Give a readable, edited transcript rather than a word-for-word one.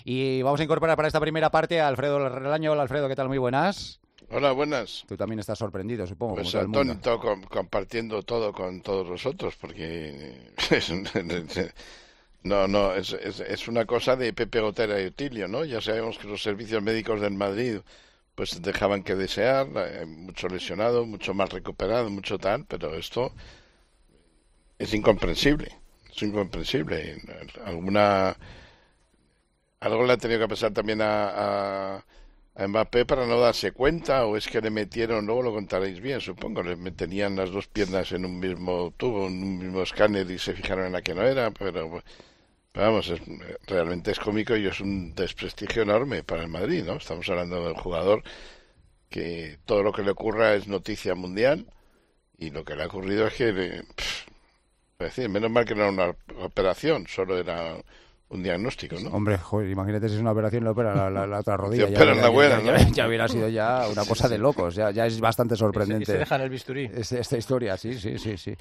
Y vamos a incorporar para esta primera parte a Alfredo Relaño. Hola, Alfredo, ¿qué tal? Muy buenas. Hola, buenas. Tú también estás sorprendido, supongo, como Pues todo el mundo. atónito compartiendo todo con todos vosotros, porque es una cosa de Pepe Gotera y Otilio, ¿no? Ya sabemos que los servicios médicos del Madrid pues dejaban que desear, mucho lesionado, mucho más recuperado, mucho tal, pero esto es incomprensible, es incomprensible. Alguna Algo le ha tenido que pasar también a Mbappé para no darse cuenta, o es que le metieron, luego lo contaréis bien, supongo, le meterían las dos piernas en un mismo tubo, en un mismo escáner y se fijaron en la que no era, pero vamos, realmente es cómico y es un desprestigio enorme para el Madrid, ¿no? Estamos hablando de un jugador que todo lo que le ocurra es noticia mundial y lo que le ha ocurrido es que, es decir, menos mal que no era una operación, solo era un diagnóstico, ¿no? Hombre, joder, imagínate si es una operación y le opera la otra rodilla. Te operan la buena, ¿no? Ya hubiera sido ya una cosa de locos. Ya es bastante Y se sorprendente dejan el bisturí. esta historia, sí.